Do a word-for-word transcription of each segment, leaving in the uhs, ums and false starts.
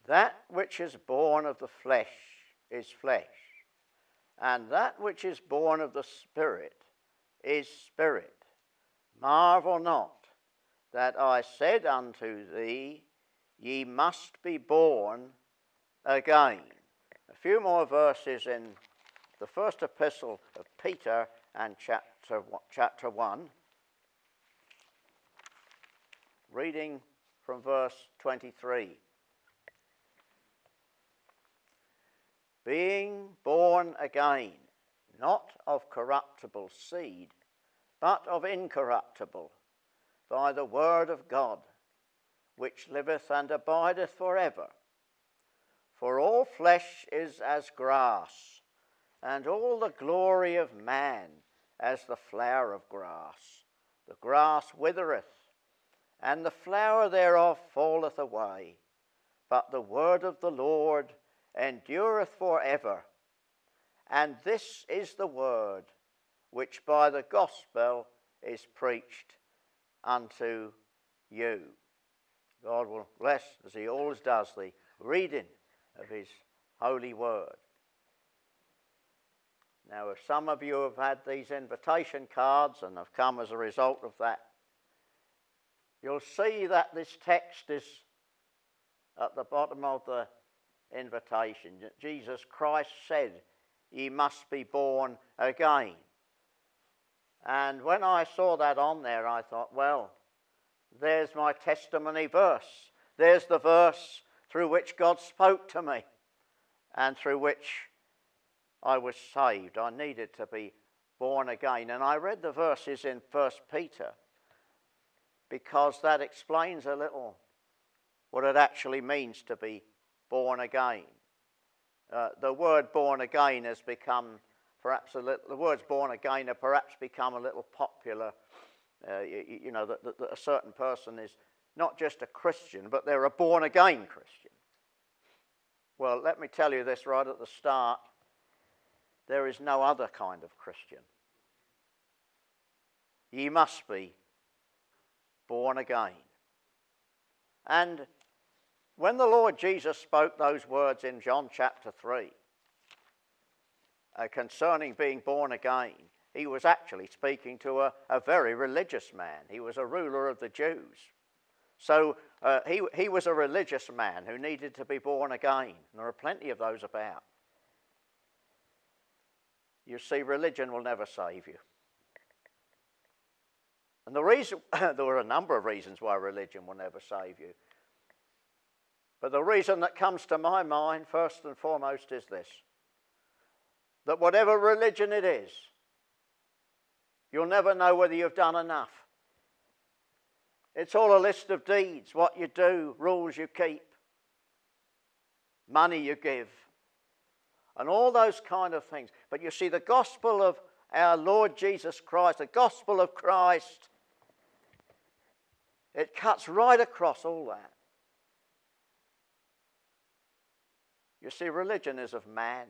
That which is born of the flesh is flesh, and that which is born of the Spirit is spirit. Marvel not that I said unto thee, ye must be born again. A few more verses in the first epistle of Peter and chapter, chapter one, reading from verse twenty-three. Being born again, not of corruptible seed, but of incorruptible, by the word of God, which liveth and abideth for ever. For all flesh is as grass, and all the glory of man as the flower of grass. The grass withereth, and the flower thereof falleth away, but the word of the Lord endureth for ever. And this is the word which by the gospel is preached unto you. God will bless, as he always does, the reading of his holy word. Now, if some of you have had these invitation cards and have come as a result of that, you'll see that this text is at the bottom of the invitation. Jesus Christ said, ye must be born again. And when I saw that on there, I thought, well, there's my testimony verse. There's the verse through which God spoke to me and through which I was saved. I needed to be born again. And I read the verses in First Peter because that explains a little what it actually means to be born again. Uh, the word born again has become perhaps a little, the words born again have perhaps become a little popular. Uh, you, you know, that, that, that a certain person is not just a Christian, but they're a born again Christian. Well, let me tell you this right at the start. There is no other kind of Christian. Ye must be born again. And when the Lord Jesus spoke those words in John chapter three uh, concerning being born again, he was actually speaking to a, a very religious man. He was a ruler of the Jews. So uh, he, he was a religious man who needed to be born again. And there are plenty of those about. You see, religion will never save you. And the reason, there are a number of reasons why religion will never save you. But the reason that comes to my mind, first and foremost, is this. That whatever religion it is, you'll never know whether you've done enough. It's all a list of deeds, what you do, rules you keep, money you give, and all those kind of things. But you see, the gospel of our Lord Jesus Christ, the gospel of Christ, it cuts right across all that. You see, religion is of man.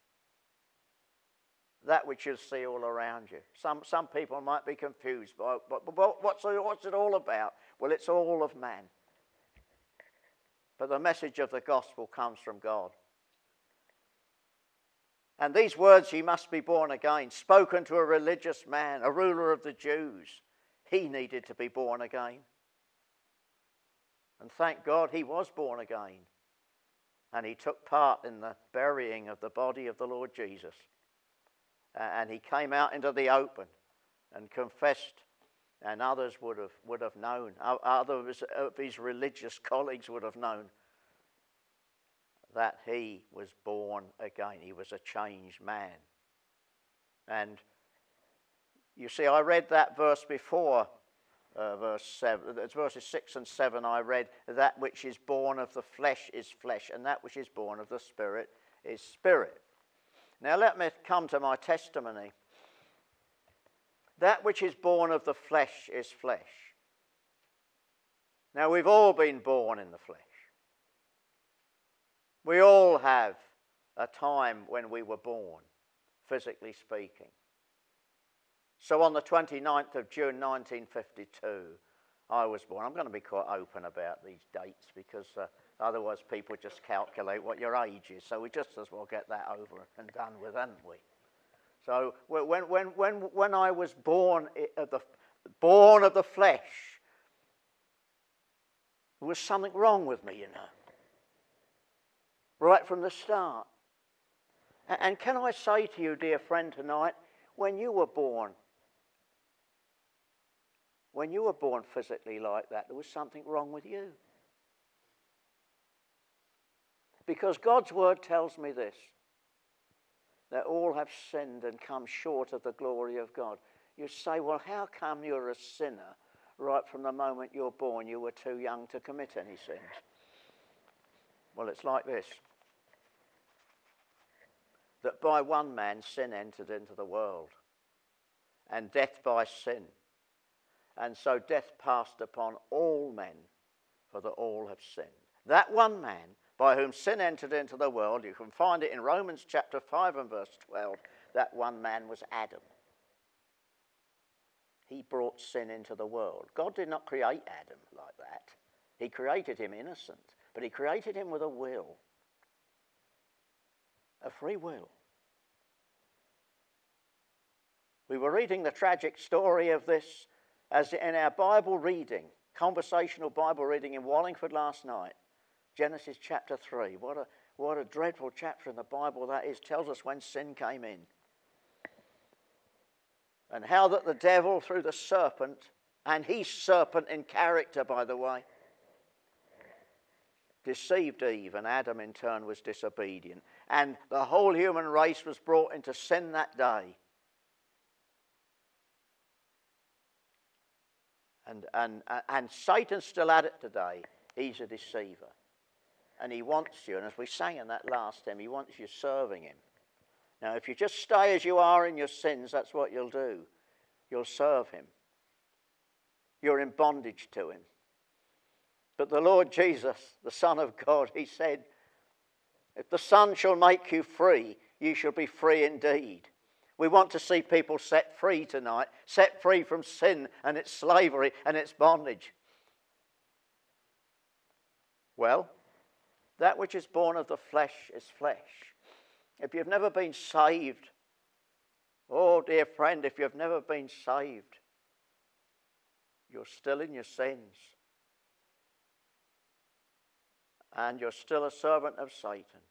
That which you see all around you. Some, some people might be confused by but, but what's, what's it all about? Well, it's all of man. But the message of the gospel comes from God. And these words, ye must be born again, spoken to a religious man, a ruler of the Jews. He needed to be born again. And thank God he was born again. And he took part in the burying of the body of the Lord Jesus. And he came out into the open and confessed, and others would have, would have known, others of his religious colleagues would have known that he was born again. He was a changed man. And you see, I read that verse before, uh, verse seven, it's verses six and seven I read, that which is born of the flesh is flesh, and that which is born of the Spirit is spirit. Now let me come to my testimony. That which is born of the flesh is flesh. Now we've all been born in the flesh. We all have a time when we were born, physically speaking. So on the twenty-ninth of June nineteen fifty-two, I was born. I'm going to be quite open about these dates because uh, otherwise people just calculate what your age is. So we just as well get that over and done with, hadn't we? So when, when, when, when I was born of the, born of the flesh, there was something wrong with me, you know, right from the start. And can I say to you, dear friend, tonight, when you were born, when you were born physically like that, there was something wrong with you. Because God's word tells me this, that all have sinned and come short of the glory of God. You say, well, how come you're a sinner right from the moment you're born? You were too young to commit any sins. Well, it's like this, that by one man sin entered into the world, and death by sin. And so death passed upon all men, for that all have sinned. That one man, by whom sin entered into the world, you can find it in Romans chapter five and verse twelve, that one man was Adam. He brought sin into the world. God did not create Adam like that. He created him innocent, but he created him with a will, a free will. We were reading the tragic story of this as in our Bible reading, conversational Bible reading in Wallingford last night, Genesis chapter three. What a, what a dreadful chapter in the Bible that is. Tells us when sin came in. And how that the devil through the serpent, and he's serpent in character, by the way, deceived Eve, and Adam in turn was disobedient. And the whole human race was brought into sin that day. And, and, and Satan's still at it today. He's a deceiver. And he wants you, and as we sang in that last hymn, he wants you serving him. Now, if you just stay as you are in your sins, that's what you'll do. You'll serve him. You're in bondage to him. But the Lord Jesus, the Son of God, he said, if the Son shall make you free, you shall be free indeed. We want to see people set free tonight, set free from sin and its slavery and its bondage. Well, that which is born of the flesh is flesh. If you've never been saved, oh dear friend, if you've never been saved, you're still in your sins. And you're still a servant of Satan.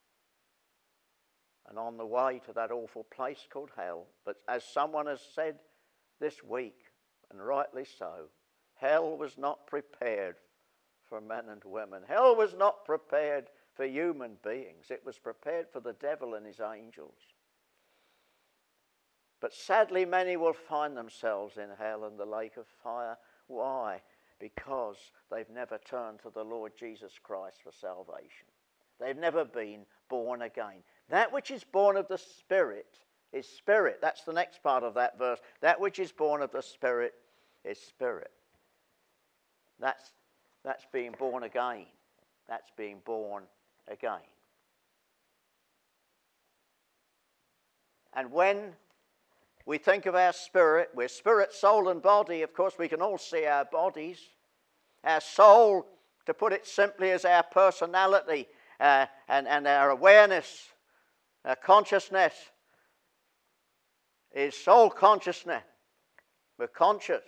And on the way to that awful place called hell. But as someone has said this week, and rightly so, hell was not prepared for men and women. Hell was not prepared for human beings. It was prepared for the devil and his angels. But sadly, many will find themselves in hell and the lake of fire. Why? Because they've never turned to the Lord Jesus Christ for salvation. They've never been born again. That which is born of the Spirit is spirit. That's the next part of that verse. That which is born of the Spirit is spirit. That's, that's being born again. That's being born again. And when we think of our spirit, we're spirit, soul, and body. Of course, we can all see our bodies. Our soul, to put it simply, is our personality uh, and, and our awareness. Our consciousness is soul consciousness. We're conscious.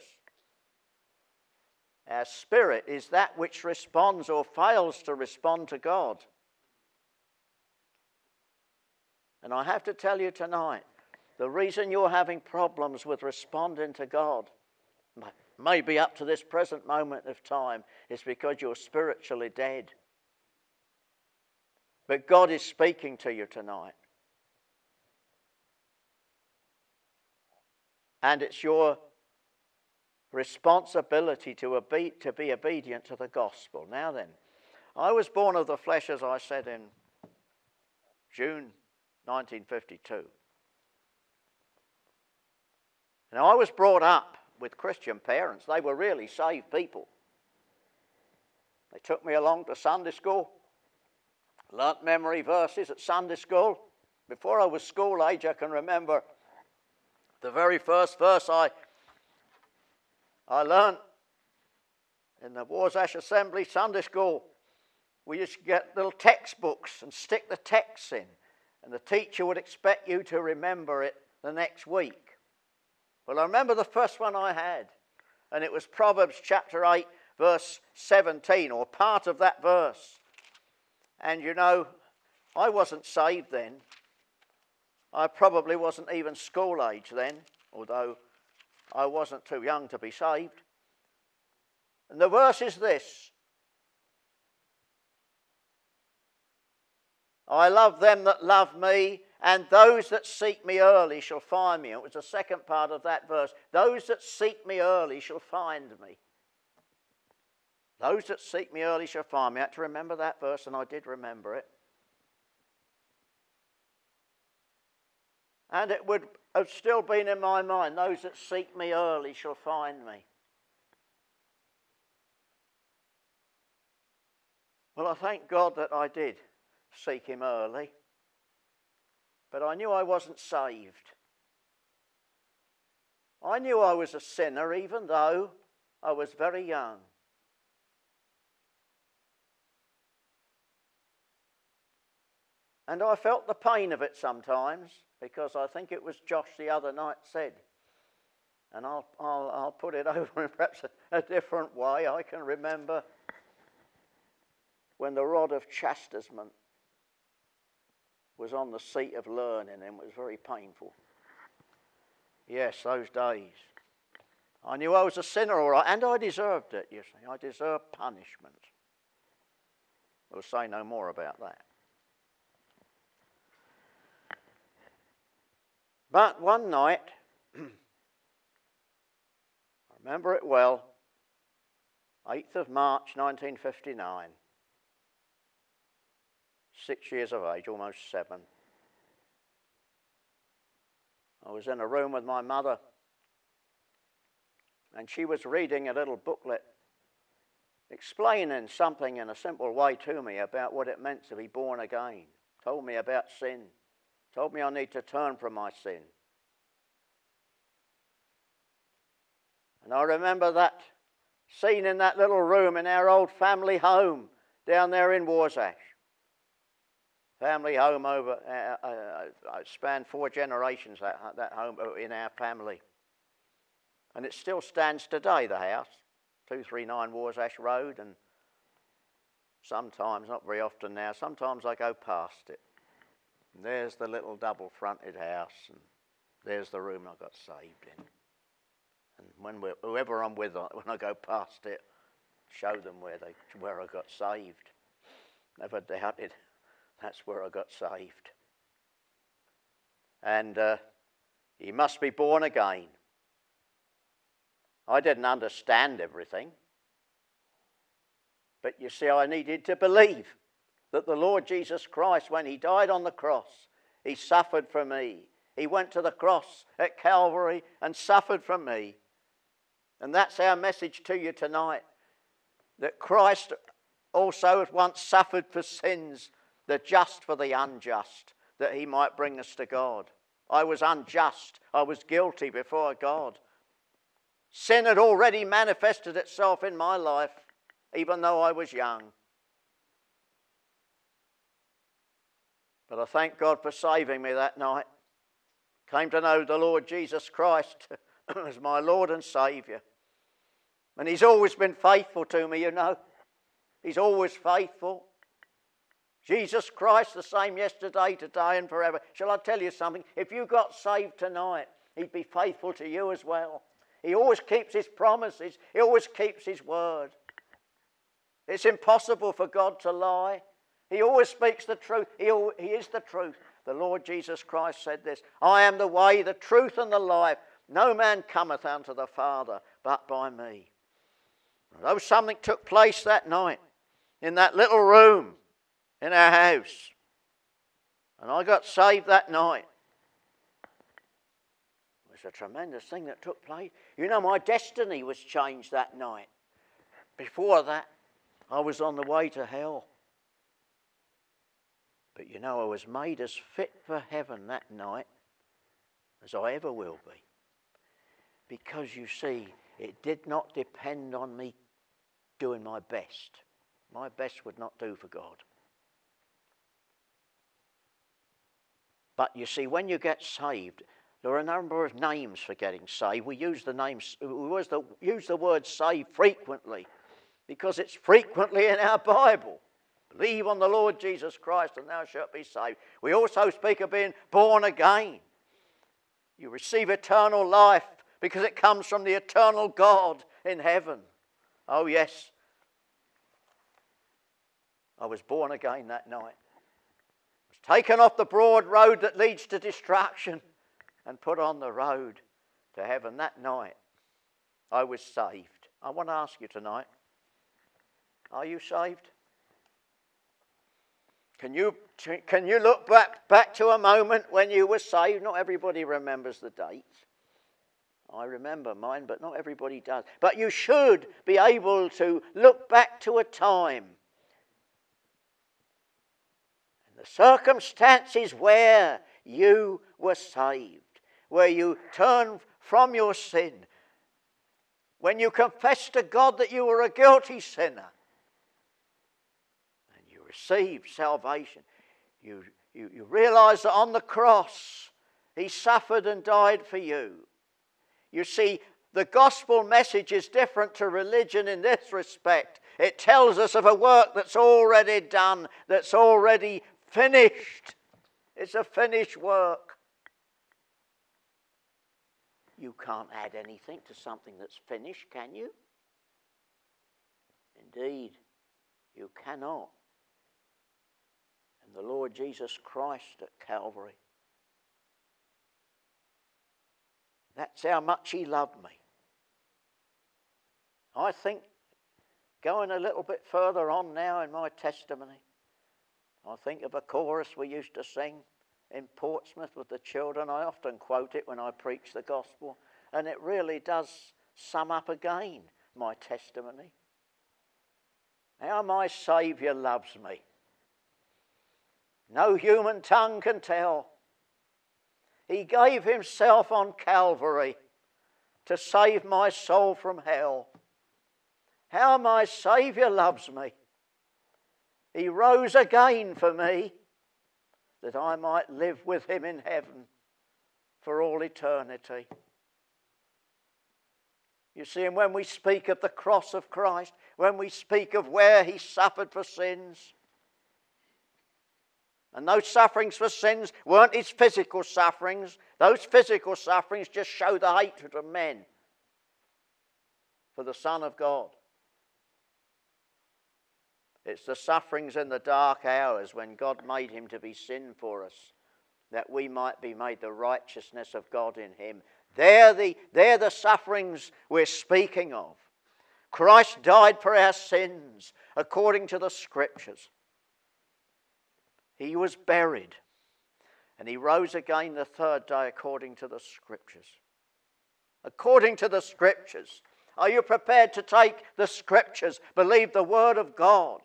Our spirit is that which responds or fails to respond to God. And I have to tell you tonight, the reason you're having problems with responding to God, maybe up to this present moment of time, is because you're spiritually dead. But God is speaking to you tonight. And it's your responsibility to, obe- to be obedient to the gospel. Now then, I was born of the flesh, as I said, in June nineteen fifty-two. Now, I was brought up with Christian parents. They were really saved people. They took me along to Sunday school, learnt memory verses at Sunday school. Before I was school age, I can remember the very first verse I, I learnt in the Warsash Assembly Sunday School, we used to get little textbooks and stick the texts in, and the teacher would expect you to remember it the next week. Well, I remember the first one I had, and it was Proverbs chapter eight, verse seventeen, or part of that verse. And you know, I wasn't saved then. I probably wasn't even school age then, although I wasn't too young to be saved. And the verse is this: I love them that love me, and those that seek me early shall find me. It was the second part of that verse. Those that seek me early shall find me. Those that seek me early shall find me. I had to remember that verse, and I did remember it. And it would have still been in my mind, those that seek me early shall find me. Well, I thank God that I did seek him early, but I knew I wasn't saved. I knew I was a sinner even though I was very young. And I felt the pain of it sometimes, because I think it was Josh the other night said, and I'll, I'll, I'll put it over in perhaps a, a different way. I can remember when the rod of chastisement was on the seat of learning, and it was very painful. Yes, those days. I knew I was a sinner, all right, and I deserved it, you see. I deserved punishment. We'll say no more about that. But one night, I remember it well, eighth of March nineteen fifty-nine, six years of age, almost seven. I was in a room with my mother, and she was reading a little booklet explaining something in a simple way to me about what it meant to be born again. Told me about sin. Told me I need to turn from my sin. And I remember that scene in that little room in our old family home down there in Warsash. Family home over, uh, uh, uh, spanned four generations, that, that home in our family. And it still stands today, the house, two thirty-nine Warsash Road, and sometimes, not very often now, sometimes I go past it. And there's the little double-fronted house, and there's the room I got saved in. And when we're, whoever I'm with, when I go past it, show them where they where I got saved. Never doubted that's where I got saved. And uh, you must be born again. I didn't understand everything, but you see, I needed to believe that the Lord Jesus Christ, when he died on the cross, he suffered for me. He went to the cross at Calvary and suffered for me. And that's our message to you tonight, that Christ also once suffered for sins, the just for the unjust, that he might bring us to God. I was unjust. I was guilty before God. Sin had already manifested itself in my life, even though I was young. But I thank God for saving me that night. Came to know the Lord Jesus Christ as my Lord and Saviour. And he's always been faithful to me, you know. He's always faithful. Jesus Christ, the same yesterday, today and forever. Shall I tell you something? If you got saved tonight, he'd be faithful to you as well. He always keeps his promises. He always keeps his word. It's impossible for God to lie. He always speaks the truth. He, he is the truth. The Lord Jesus Christ said this: I am the way, the truth, and the life. No man cometh unto the Father but by me. Though something took place that night in that little room in our house, and I got saved that night, it was a tremendous thing that took place. You know, my destiny was changed that night. Before that, I was on the way to hell. But you know, I was made as fit for heaven that night as I ever will be. Because you see, it did not depend on me doing my best. My best would not do for God. But you see, when you get saved, there are a number of names for getting saved. We use the names, we use the, use the word saved frequently because it's frequently in our Bible. Believe on the Lord Jesus Christ and thou shalt be saved. We also speak of being born again. You receive eternal life because it comes from the eternal God in heaven. Oh yes, I was born again that night. I was taken off the broad road that leads to destruction and put on the road to heaven. That night I was saved. I want to ask you tonight, are you saved? Can you, can you look back, back to a moment when you were saved? Not everybody remembers the dates. I remember mine, but not everybody does. But you should be able to look back to a time and the circumstances where you were saved, where you turned from your sin, when you confessed to God that you were a guilty sinner, received salvation. You, you, you realize that on the cross he suffered and died for you. You see, the gospel message is different to religion in this respect. It tells us of a work that's already done, that's already finished. It's a finished work. You can't add anything to something that's finished, can you? Indeed, you cannot. The Lord Jesus Christ at Calvary. That's how much he loved me. I think, going a little bit further on now in my testimony, I think of a chorus we used to sing in Portsmouth with the children. I often quote it when I preach the gospel, and it really does sum up again my testimony. How my Saviour loves me. No human tongue can tell. He gave himself on Calvary to save my soul from hell. How my Saviour loves me. He rose again for me that I might live with him in heaven for all eternity. You see, and when we speak of the cross of Christ, when we speak of where he suffered for sins, and those sufferings for sins weren't his physical sufferings. Those physical sufferings just show the hatred of men for the Son of God. It's the sufferings in the dark hours when God made him to be sin for us, that we might be made the righteousness of God in him. They're the, they're the sufferings we're speaking of. Christ died for our sins according to the Scriptures. He was buried, and he rose again the third day according to the Scriptures. According to the Scriptures. Are you prepared to take the Scriptures, believe the Word of God?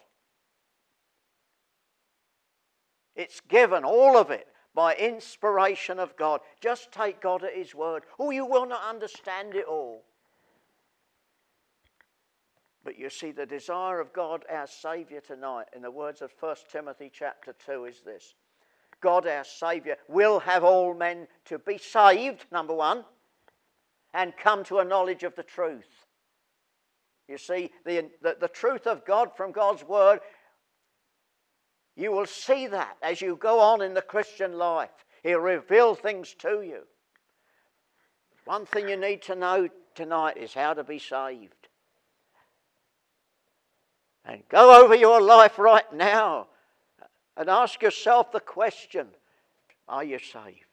It's given, all of it, by inspiration of God. Just take God at his word. Oh, you will not understand it all. But you see, the desire of God, our Saviour, tonight, in the words of First Timothy chapter two, is this. God, our Saviour, will have all men to be saved, number one, and come to a knowledge of the truth. You see, the, the, the truth of God from God's Word, you will see that as you go on in the Christian life. He'll reveal things to you. One thing you need to know tonight is how to be saved. And go over your life right now and ask yourself the question, are you saved?